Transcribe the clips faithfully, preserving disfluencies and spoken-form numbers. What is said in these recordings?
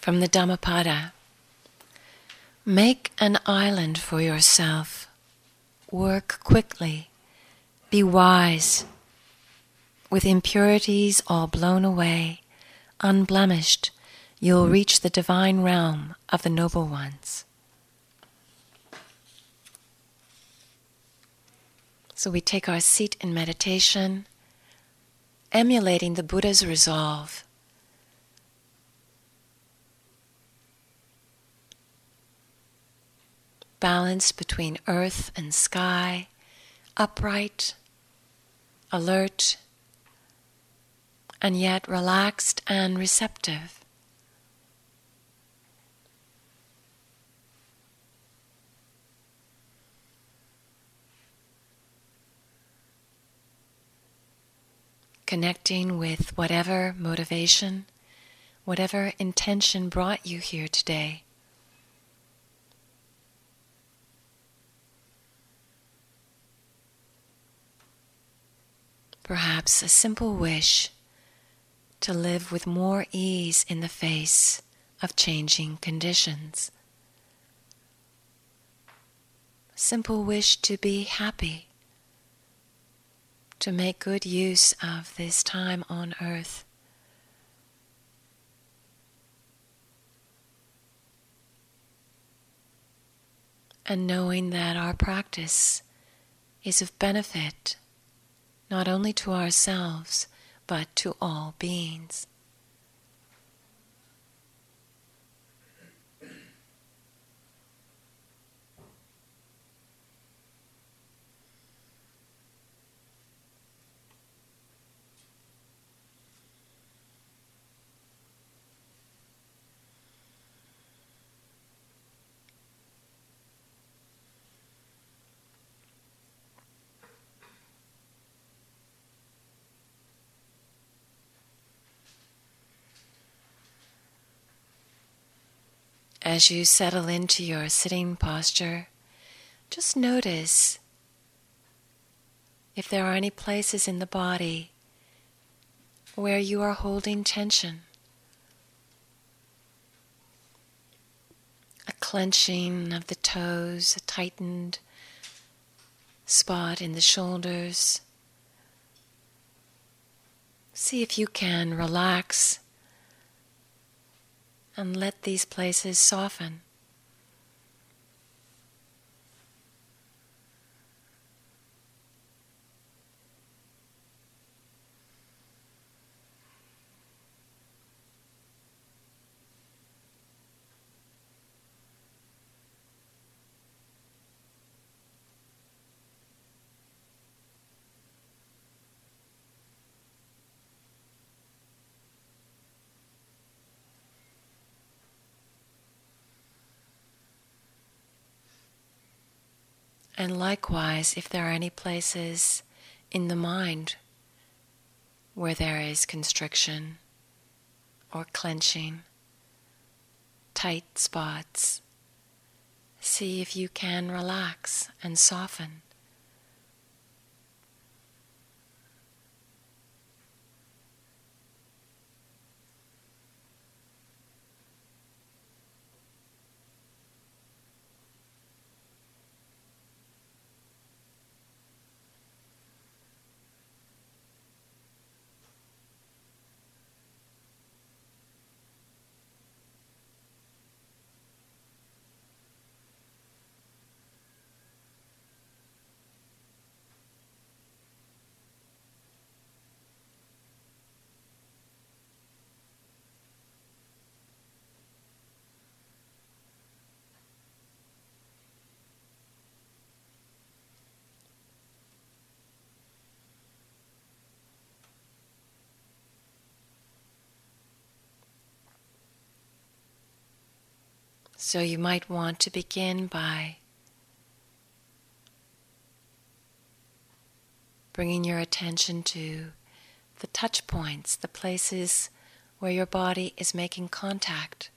From the Dhammapada. Make an island for yourself. Work quickly. Be wise. With impurities all blown away, unblemished, you'll reach the divine realm of the noble ones. So we take our seat in meditation, emulating the Buddha's resolve. Balanced between earth and sky, upright, alert, and yet relaxed and receptive. Connecting with whatever motivation, whatever intention brought you here today. Perhaps a simple wish to live with more ease in the face of changing conditions. A simple wish to be happy, to make good use of this time on earth. And knowing that our practice is of benefit not only to ourselves, but to all beings. As you settle into your sitting posture, just notice if there are any places in the body where you are holding tension. A clenching of the toes, a tightened spot in the shoulders. See if you can relax and let these places soften. And likewise, if there are any places in the mind where there is constriction or clenching, tight spots, see if you can relax and soften. So you might want to begin by bringing your attention to the touch points, the places where your body is making contact.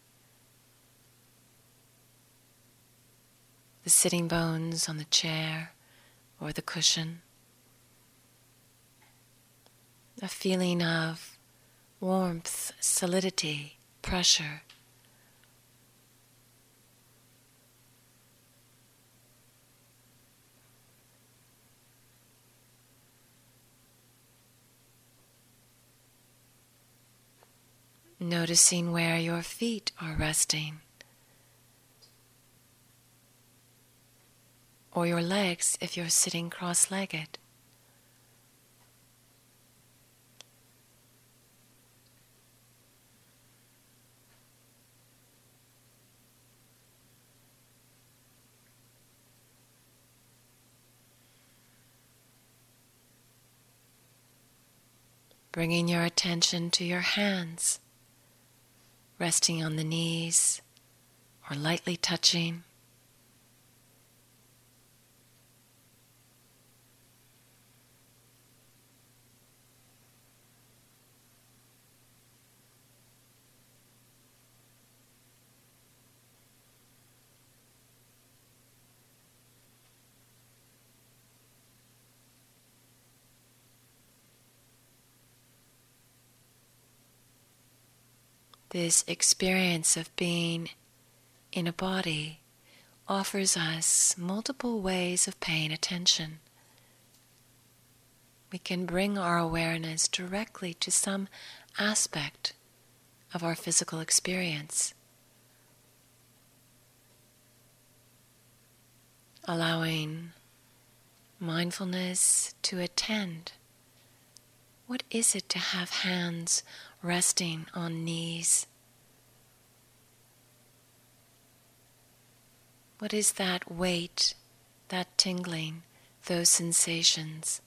The sitting bones on the chair or the cushion. A feeling of warmth, solidity, pressure. Noticing where your feet are resting, or your legs if you're sitting cross-legged. Bringing your attention to your hands, resting on the knees or lightly touching. This experience of being in a body offers us multiple ways of paying attention. We can bring our awareness directly to some aspect of our physical experience, allowing mindfulness to attend. What is it to have hands resting on knees? What is that weight, that tingling, those sensations?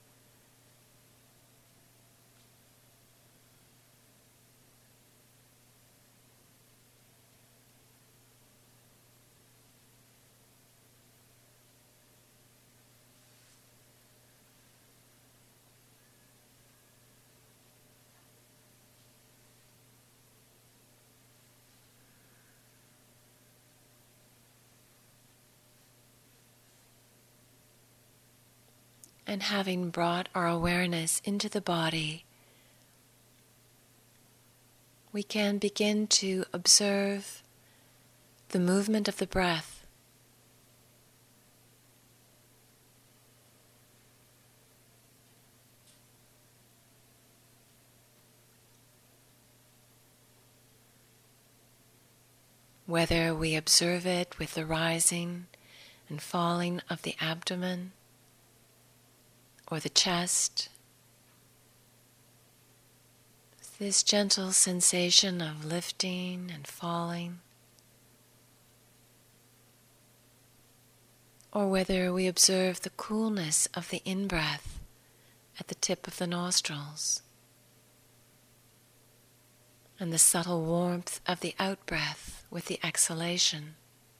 And having brought our awareness into the body, we can begin to observe the movement of the breath. Whether we observe it with the rising and falling of the abdomen, or the chest, this gentle sensation of lifting and falling, or whether we observe the coolness of the in-breath at the tip of the nostrils and the subtle warmth of the out-breath with the exhalation.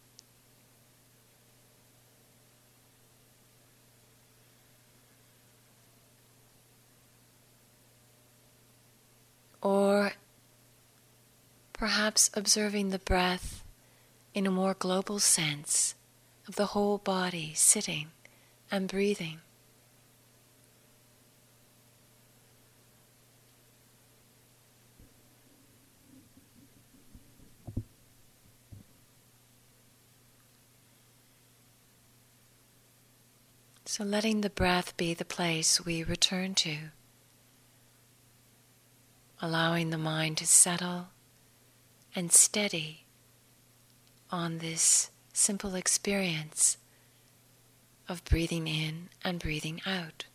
Or perhaps observing the breath in a more global sense of the whole body sitting and breathing. So letting the breath be the place we return to, allowing the mind to settle and steady on this simple experience of breathing in and breathing out.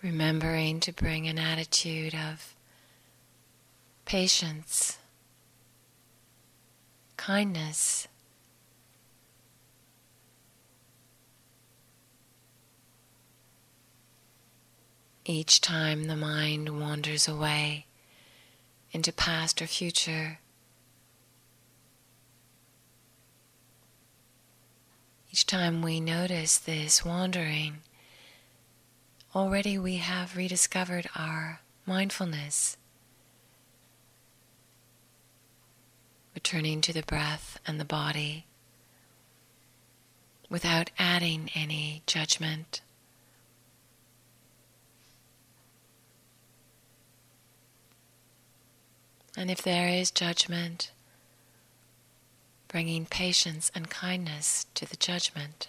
remembering to bring an attitude of patience, kindness, each time the mind wanders away into past or future. Each time we notice this wandering, already we have rediscovered our mindfulness, returning to the breath and the body without adding any judgment. And if there is judgment, bringing patience and kindness to the judgment.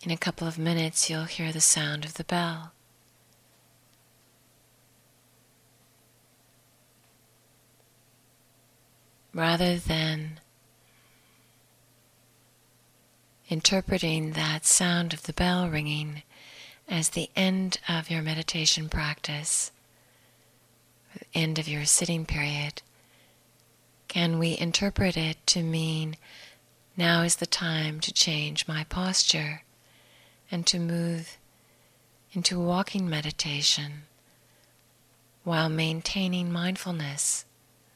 In a couple of minutes, you'll hear the sound of the bell. Rather than interpreting that sound of the bell ringing as the end of your meditation practice, the end of your sitting period, can we interpret it to mean now is the time to change my posture and to move into walking meditation while maintaining mindfulness?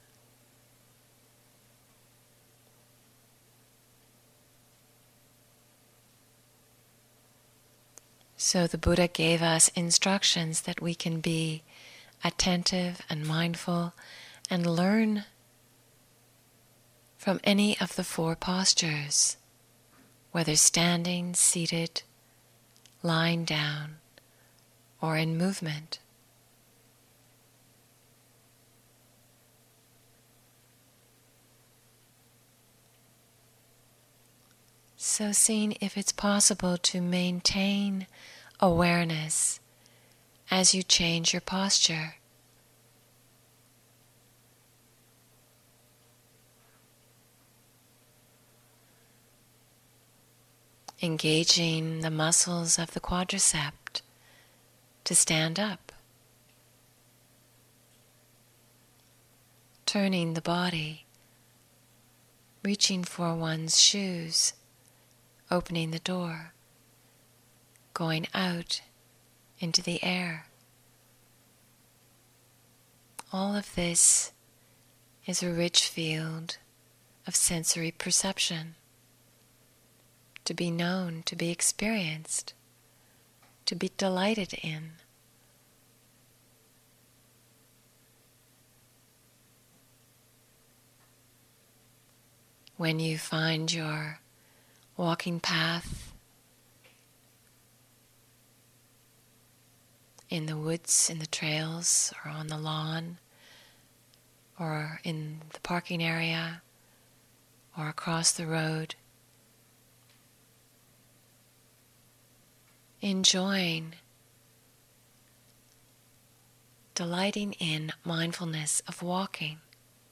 So the Buddha gave us instructions that we can be attentive and mindful and learn from any of the four postures, whether standing, seated, lying down, or in movement. So seeing if it's possible to maintain awareness as you change your posture. Engaging the muscles of the quadriceps to stand up. Turning the body, reaching for one's shoes, opening the door, going out into the air. All of this is a rich field of sensory perception, to be known, to be experienced, to be delighted in. When you find your walking path in the woods, in the trails, or on the lawn, or in the parking area, or across the road, enjoying, delighting in mindfulness of walking.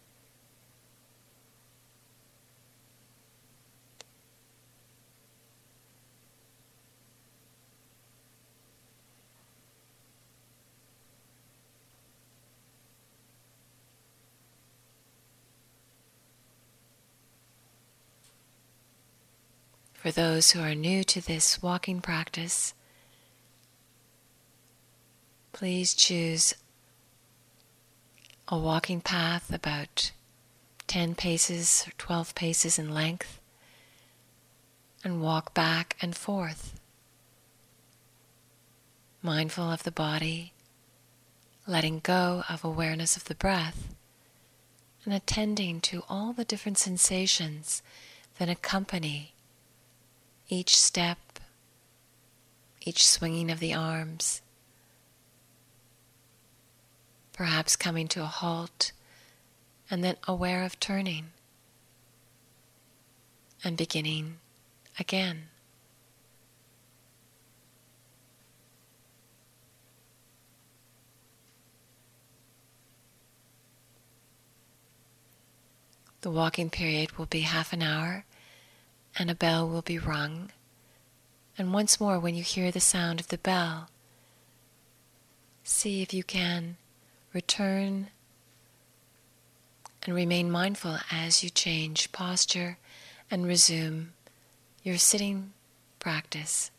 For those who are new to this walking practice, please choose a walking path about ten paces or twelve paces in length and walk back and forth, mindful of the body, letting go of awareness of the breath, and attending to all the different sensations that accompany each step, each swinging of the arms, perhaps coming to a halt and then aware of turning and beginning again. The walking period will be half an hour, and a bell will be rung. And once more, when you hear the sound of the bell, see if you can return and remain mindful as you change posture and resume your sitting practice.